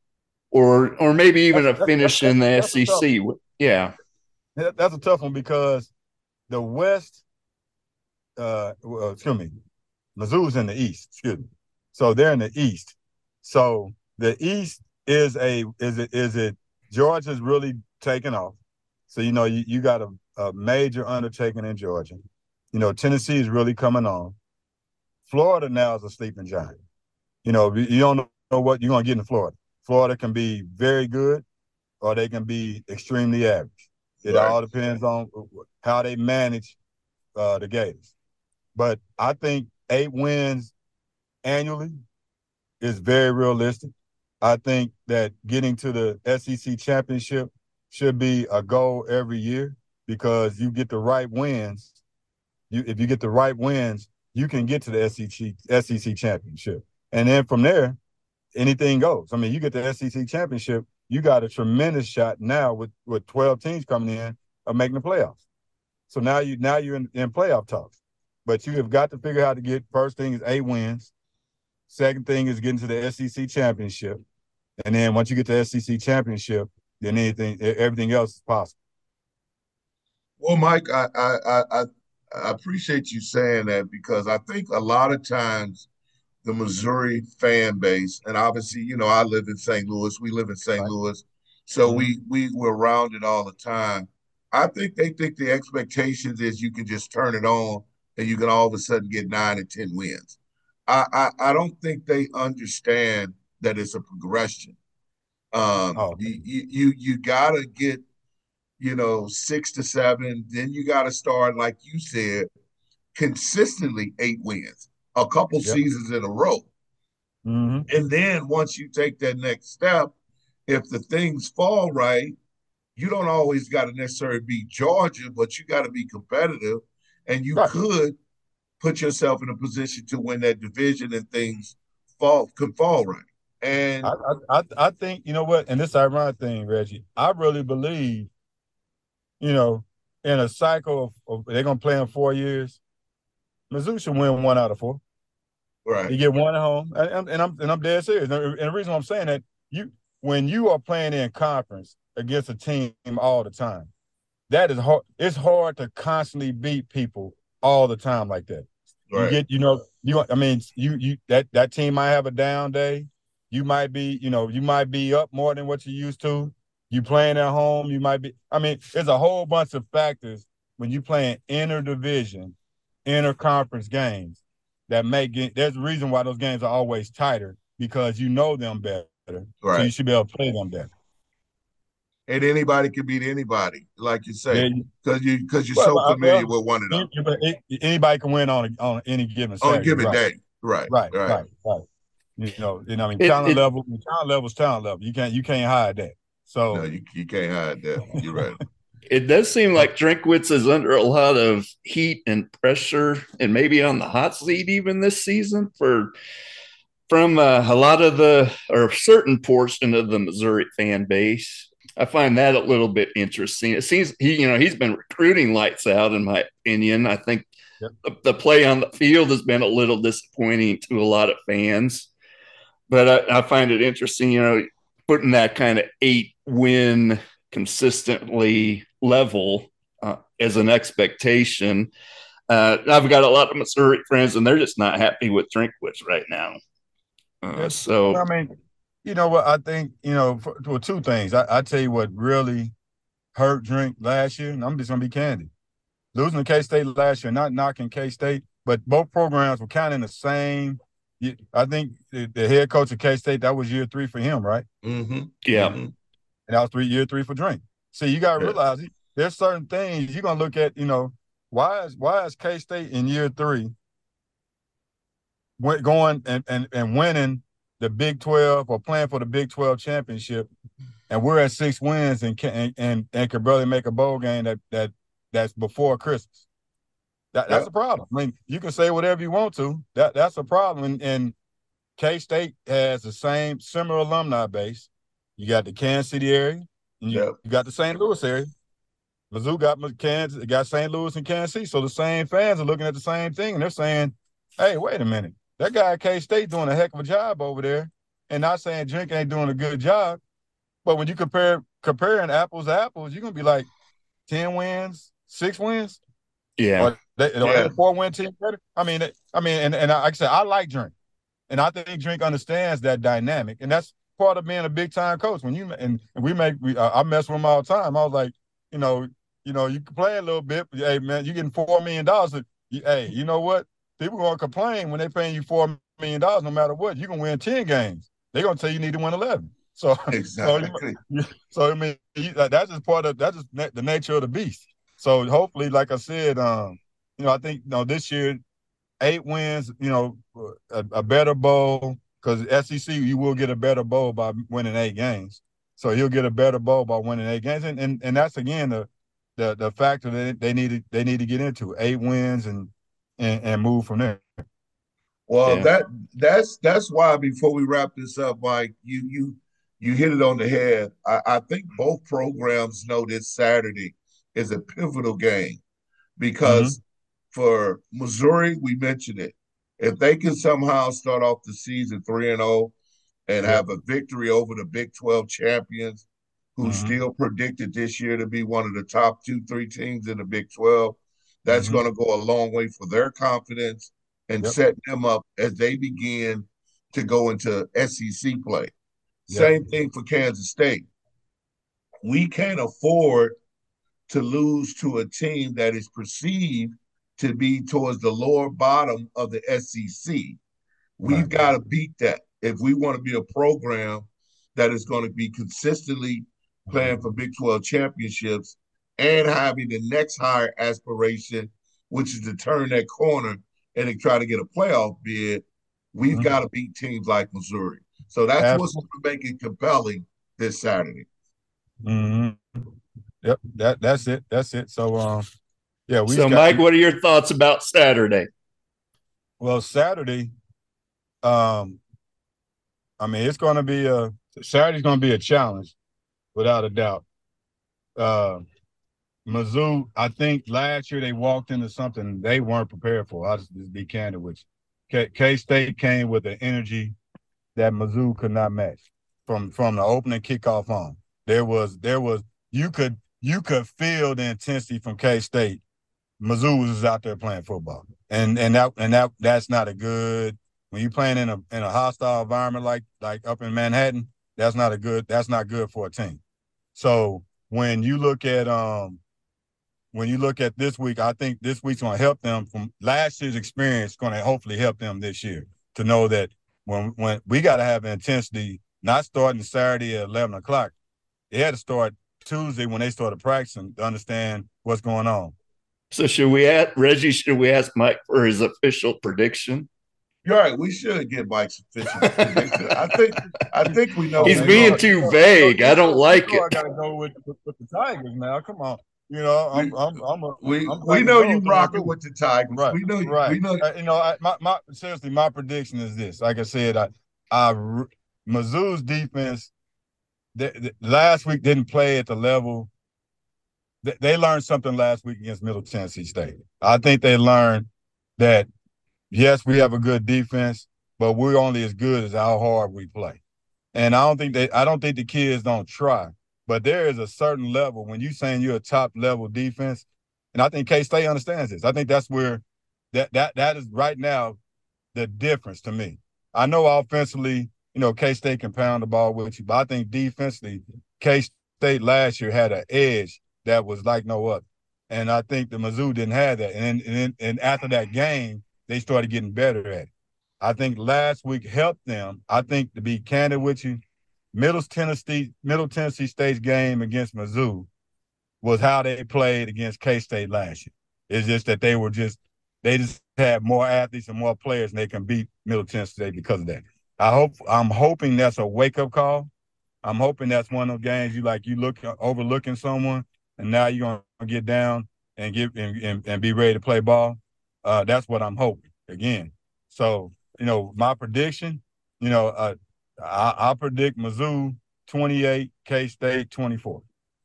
Speaker 1: or or maybe even
Speaker 3: That's
Speaker 1: a
Speaker 3: that's that's
Speaker 1: finish
Speaker 3: that's,
Speaker 1: in the
Speaker 3: that's a tough
Speaker 1: S E C. Yeah,
Speaker 3: that, that's a tough one because the West, uh, well, excuse me, Mizzou's in the East. Excuse me. So they're in the East. So the East is a is it is it Georgia's really taking off. So you know you, you got a, a major undertaking in Georgia. You know Tennessee is really coming on. Florida now is a sleeping giant. You know you don't know what you're gonna get in Florida. Florida can be very good, or they can be extremely average. It
Speaker 2: Right.
Speaker 3: all depends on how they manage uh, the Gators. But I think eight wins annually is very realistic. I think that getting to the S E C championship should be a goal every year because you get the right wins. You if you get the right wins, you can get to the S E C S E C championship. And then from there, anything goes. I mean, you get the S E C championship, you got a tremendous shot now with, with twelve teams coming in of making the playoffs. So now you now you're in, in playoff talks. But you have got to figure out how to get first thing is eight wins. Second thing is getting to the S E C championship. And then once you get to the S E C championship, then anything everything else is possible.
Speaker 2: Well, Mike, I I I, I appreciate you saying that because I think a lot of times the Missouri fan base, and obviously, you know, I live in Saint Louis. We live in Saint
Speaker 3: Right.
Speaker 2: Louis, so
Speaker 3: mm-hmm.
Speaker 2: we we we're around it all the time. I think they think the expectations is you can just turn it on and you can all of a sudden get nine and ten wins. I I, I don't think they understand that it's a progression. Um,
Speaker 3: Oh,
Speaker 2: you you you, you gotta get you know six to seven, then you gotta start like you said consistently eight wins, a couple
Speaker 3: yep.
Speaker 2: seasons in a row.
Speaker 3: Mm-hmm.
Speaker 2: And then once you take that next step, if the things fall right, you don't always got to necessarily be Georgia, but you got to be competitive, and you
Speaker 3: Right.
Speaker 2: could put yourself in a position to win that division, and things fall could fall right. And
Speaker 3: I, I I think you know what, and this ironic thing, Reggie, I really believe, you know, in a cycle of, of they're gonna play in four years, Mizzou should win one out of four.
Speaker 2: right,
Speaker 3: You get one at home, and, and I'm and I'm dead serious. And the reason I'm saying that you when you are playing in conference against a team all the time, that is hard. It's hard to constantly beat people all the time like that. You
Speaker 2: right,
Speaker 3: get, you know, you. I mean, you you that that team might have a down day. You might be, you know, you might be up more than what you used to. You playing at home, you might be. I mean, there's a whole bunch of factors when you playing interdivision, interconference games that make it. There's a reason why those games are always tighter because you know them better, so you
Speaker 2: right.
Speaker 3: should be able to play them better.
Speaker 2: And anybody can beat anybody, like you say,
Speaker 3: Yeah,
Speaker 2: because you because you're
Speaker 3: well,
Speaker 2: so
Speaker 3: well,
Speaker 2: familiar
Speaker 3: well
Speaker 2: with one another
Speaker 3: anybody can win on on any given
Speaker 2: on a
Speaker 3: Saturday,
Speaker 2: given
Speaker 3: right?
Speaker 2: day. Right,
Speaker 3: Right,
Speaker 2: right.
Speaker 3: right, right. You know, you know, I mean,
Speaker 1: it
Speaker 3: talent
Speaker 1: it
Speaker 3: level, talent level is talent level. You can't, you can't hide that.
Speaker 2: No,
Speaker 3: So,
Speaker 2: you you can't hide that. You're right.
Speaker 1: it does seem
Speaker 3: uh,
Speaker 1: like Drinkwitz is under a lot of heat and pressure, and maybe on the hot seat even this season for from uh, a lot of the or a certain portion of the Missouri fan base. I find that a little bit interesting. It seems he, you know, he's been recruiting lights out, in my opinion. I think
Speaker 3: yep.
Speaker 1: the, the play on the field has been a little disappointing to a lot of fans, but I, I find it interesting, you know, putting that kind of eight win consistently level uh, as an expectation. Uh, I've got a lot of Missouri friends, and they're just not happy with Drinkwitz right now. Uh,
Speaker 3: Yeah.
Speaker 1: so
Speaker 3: I mean, you know what? I think you know, for, for two things. I, I tell you what really hurt Drink last year, and I'm just gonna be candid. Losing to K State last year, not knocking K State, but both programs were kind of in the same. I think the, the head coach of K State, that was year three for him, right?
Speaker 2: Mm-hmm.
Speaker 1: yeah,
Speaker 2: Mm-hmm.
Speaker 3: And that was three year three for Drink. See, you got to
Speaker 2: Yeah.
Speaker 3: realize there's certain things you're gonna look at. You know, why is why is K State in year three going and, and and winning the Big twelve or playing for the Big twelve championship, and we're at six wins and can and and, and can barely make a bowl game that that that's before Christmas. That that's
Speaker 2: Yep.
Speaker 3: a problem. I mean, you can say whatever you want to. That that's a problem. And, and K State has the same similar alumni base. You got the Kansas City area, and you,
Speaker 2: Yep.
Speaker 3: you got the Saint Louis area. Mizzou got Kansas, got Saint Louis and Kansas City. So the same fans are looking at the same thing, and they're saying, "Hey, wait a minute, that guy at K State doing a heck of a job over there." And not saying Drink ain't doing a good job, but when you compare comparing apples to apples, you're gonna be like ten wins, six wins.
Speaker 1: Yeah.
Speaker 3: Or they, or
Speaker 2: Yeah.
Speaker 3: they four win team better. I mean, I mean, and and like I said, I like Drink, and I think Drink understands that dynamic, and that's part of being a big time coach. When you and, and we make, we, uh, I mess with him all the time. I was like, you know, you know, you can play a little bit, but hey man, you getting four million dollars. Hey, you know what? People gonna complain when they paying you four million dollars, no matter what. You can win ten games. They're gonna tell you, you need to win eleven. So
Speaker 2: exactly.
Speaker 3: So, so I mean, that's just part of that's just the nature of the beast. So hopefully, like I said, um, you know, I think you know this year, eight wins, you know, a, a better bowl because S E C you will get a better bowl by winning eight games. So he'll get a better bowl by winning eight games, and and, and that's again the the the factor that they need to they need to get into eight wins and and, and move from there.
Speaker 2: Well,
Speaker 1: Yeah.
Speaker 2: that that's that's why before we wrap this up, Mike, you you you hit it on the head. I, I think both programs know this Saturday is a pivotal game because
Speaker 3: Mm-hmm.
Speaker 2: for Missouri, we mentioned it. If they can somehow start off the season three and zero and
Speaker 3: Yep.
Speaker 2: have a victory over the Big twelve champions, who
Speaker 3: Mm-hmm.
Speaker 2: still predicted this year to be one of the top two, three teams in the Big twelve, that's
Speaker 3: Mm-hmm.
Speaker 2: going to go a long way for their confidence and
Speaker 3: Yep.
Speaker 2: set them up as they begin to go into S E C play.
Speaker 3: Yep.
Speaker 2: Same thing for Kansas State. We can't afford to lose to a team that is perceived to be towards the lower bottom of the S E C. We've
Speaker 3: Right.
Speaker 2: got to beat that if we want to be a program that is going to be consistently playing for Big twelve championships and having the next higher aspiration, which is to turn that corner and to try to get a playoff bid. We've
Speaker 3: Mm-hmm.
Speaker 2: got to beat teams like Missouri. So that's what's going to make it compelling this Saturday.
Speaker 3: Mm-hmm. Yep, that that's it. That's it. So, um, yeah, we.
Speaker 1: So,
Speaker 3: got,
Speaker 1: Mike, what are your thoughts about Saturday?
Speaker 3: Well, Saturday, um, I mean, it's going to be a Saturday's going to be a challenge, without a doubt. Uh, Mizzou, I think last year they walked into something they weren't prepared for. I'll just, just be candid with you. K State came with an energy that Mizzou could not match from from the opening kickoff on. There was there was you could you could feel the intensity from K State. Mizzou was out there playing football, and and that and that that's not a good when you're playing in a in a hostile environment like like up in Manhattan. That's not a good that's not good for a team. So when you look at um when you look at this week, I think this week's going to help them from last year's experience. Going to hopefully help them this year to know that when when we got to have intensity, not starting Saturday at eleven o'clock. They had to start Tuesday when they started practicing to understand what's going on.
Speaker 1: So should we ask Reggie? Should we ask Mike for his official prediction?
Speaker 2: You're right. We should get Mike's official prediction. I think I think we know.
Speaker 1: He's being too vague. I don't like it.
Speaker 3: I gotta go with, with, with the Tigers now. Come on. You know, I'm, I'm, I'm, a,
Speaker 2: we
Speaker 3: I'm
Speaker 2: we know you rocking with the Tigers.
Speaker 3: Right,
Speaker 2: we know,
Speaker 3: right.
Speaker 2: We know.
Speaker 3: Uh, you know, I, my, my seriously, my prediction is this. Like I said, I, I, Mizzou's defense, they, they, last week didn't play at the level. They, they learned something last week against Middle Tennessee State. I think they learned that yes, we have a good defense, but we're only as good as how hard we play. And I don't think they, I don't think the kids don't try. But there is a certain level when you're saying you're a top level defense, and I think K-State understands this. I think that's where that that that is right now the difference to me. I know offensively, you know, K-State can pound the ball with you, but I think defensively, K-State last year had an edge that was like no other. And I think the Mizzou didn't have that. And and and after that game, they started getting better at it. I think last week helped them. I think to be candid with you, Middle Tennessee, Middle Tennessee State's game against Mizzou was how they played against K-State last year. It's just that they were just they just had more athletes and more players, and they can beat Middle Tennessee State because of that. I hope I'm hoping that's a wake up call. I'm hoping that's one of those games you like you look overlooking someone, and now you're gonna get down and get and, and, and be ready to play ball. Uh, that's what I'm hoping again. So you know, my prediction, you know. Uh, I, I predict Mizzou twenty-eight, K-State twenty-four.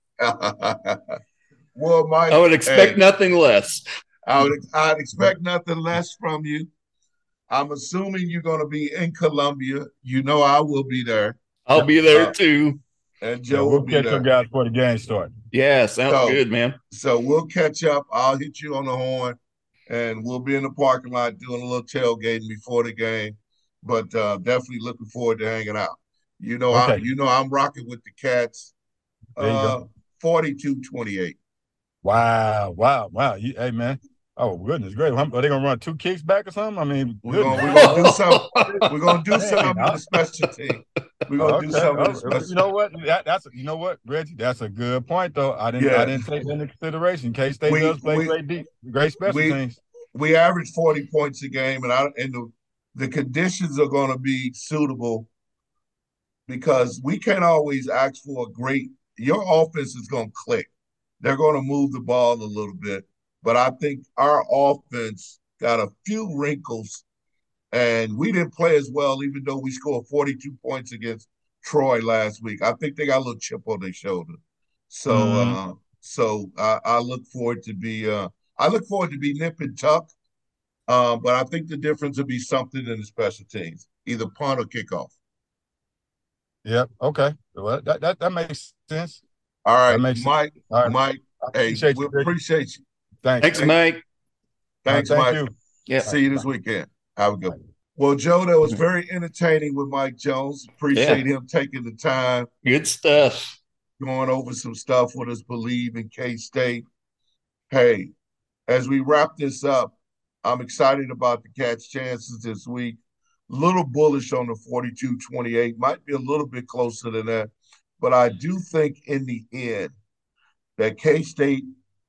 Speaker 2: Well, Mike,
Speaker 1: I would expect
Speaker 2: hey,
Speaker 1: nothing less.
Speaker 2: I would I'd expect nothing less from you. I'm assuming you're going to be in Columbia. You know I will be there.
Speaker 1: I'll be there
Speaker 2: uh,
Speaker 1: too.
Speaker 2: and
Speaker 3: Yeah,
Speaker 2: Joe will
Speaker 3: we'll
Speaker 2: be
Speaker 3: catch
Speaker 2: there.
Speaker 3: up, guys, before the game start.
Speaker 1: Yeah, sounds
Speaker 2: So,
Speaker 1: good, man.
Speaker 2: so we'll catch up. I'll hit you on the horn, and we'll be in the parking lot doing a little tailgating before the game. But uh, definitely looking forward to hanging out. You know, I
Speaker 3: Okay.
Speaker 2: you know I'm rocking with the Cats.
Speaker 3: There you
Speaker 2: Uh,
Speaker 3: go.
Speaker 2: forty-two twenty-eight.
Speaker 3: Wow, wow, wow. You, hey, man. Oh, goodness, great. Are they gonna run two kicks back or something? I mean,
Speaker 2: We're
Speaker 3: goodness.
Speaker 2: gonna we're gonna do something. We're gonna do
Speaker 3: Man,
Speaker 2: something in
Speaker 3: I-
Speaker 2: the special team. We're
Speaker 3: Oh,
Speaker 2: gonna do
Speaker 3: okay.
Speaker 2: something in
Speaker 3: Oh,
Speaker 2: the special.
Speaker 3: you know what? That, that's you know what, Reggie. That's a good point, though. I didn't. I
Speaker 2: Yeah,
Speaker 3: didn't take that into consideration. K-State
Speaker 2: we
Speaker 3: does play
Speaker 2: we
Speaker 3: great deep, great special
Speaker 2: we
Speaker 3: teams.
Speaker 2: we average forty points a game, and I and the the conditions are going to be suitable because we can't always ask for a great. Your offense is going to click. They're going to move the ball a little bit, but I think our offense got a few wrinkles, and we didn't play as well, even though we scored forty-two points against Troy last week. I think they got a little chip on their shoulder. So,
Speaker 3: Mm-hmm.
Speaker 2: uh, so I, I look forward to be. Uh, I look forward to be nip and tuck. Um, but I think the difference will be something in the special teams, either punt or kickoff.
Speaker 3: Yep. Okay. Well, that, that that makes sense.
Speaker 2: All
Speaker 3: That
Speaker 2: right,
Speaker 3: makes sense.
Speaker 2: Mike.
Speaker 3: All right.
Speaker 2: Mike.
Speaker 3: I
Speaker 2: Hey,
Speaker 3: appreciate
Speaker 2: we
Speaker 3: you, Reggie.
Speaker 2: appreciate you.
Speaker 3: Thanks.
Speaker 1: Thanks, Mike.
Speaker 3: All right,
Speaker 2: Thanks,
Speaker 3: thank
Speaker 2: Mike.
Speaker 3: you.
Speaker 1: Yeah.
Speaker 2: See you this weekend. Have a good one. Well, Joe, that was very entertaining with Mike Jones. Appreciate
Speaker 1: Yeah.
Speaker 2: him taking the time,
Speaker 1: Good stuff.
Speaker 2: going over some stuff with us, Believe in K-State. Hey, as we wrap this up, I'm excited about the Cats' chances this week. Little bullish on the forty-two twenty-eight. Might be a little bit closer than that. But I do think in the end that K-State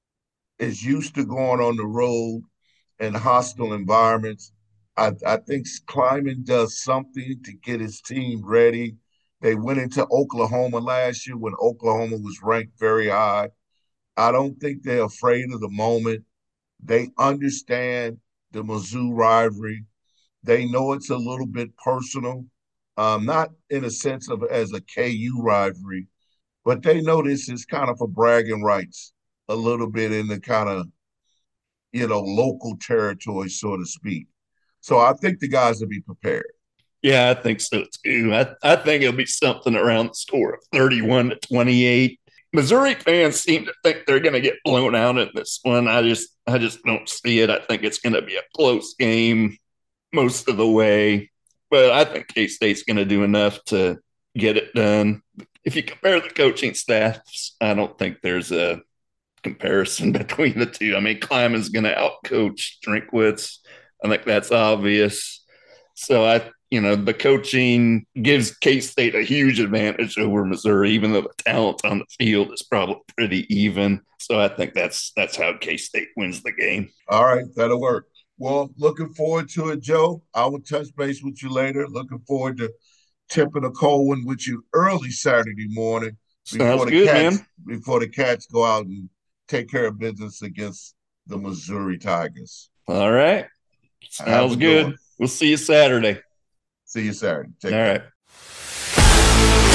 Speaker 2: is used to going on the road in hostile environments. I, I think Kleiman does something to get his team ready. They went into Oklahoma last year when Oklahoma was ranked very high. I don't think they're afraid of the moment. They understand the Mizzou rivalry. They know it's a little bit personal, um, not in a sense of as a K U rivalry, but they know this is kind of a bragging rights, a little bit in the kind of, you know, local territory, so to speak. So I think the guys will be prepared.
Speaker 1: Yeah, I think so too. I, I think it'll be something around the score of thirty-one to twenty-eight. Missouri fans seem to think they're going to get blown out in this one. I just, I just don't see it. I think it's going to be a close game most of the way, but I think K-State's going to do enough to get it done. If you compare the coaching staffs, I don't think there's a comparison between the two. I mean, Kleiman's going to outcoach Drinkwitz. I think that's obvious. So I, you know, the coaching gives K-State a huge advantage over Missouri, even though the talent on the field is probably pretty even. So I think that's that's how K-State wins the game.
Speaker 2: All right, that'll work. Well, looking forward to it, Joe. I will touch base with you later. Looking forward to tipping a cold one with you early Saturday morning before
Speaker 1: Sounds
Speaker 2: the
Speaker 1: good,
Speaker 2: Cats
Speaker 1: man.
Speaker 2: before the Cats go out and take care of business against the Missouri Tigers.
Speaker 1: All right.
Speaker 2: Have
Speaker 1: Sounds
Speaker 2: a good
Speaker 1: good.
Speaker 2: one.
Speaker 1: We'll see you Saturday.
Speaker 2: See you Saturday. Take
Speaker 1: All
Speaker 2: care.
Speaker 1: right.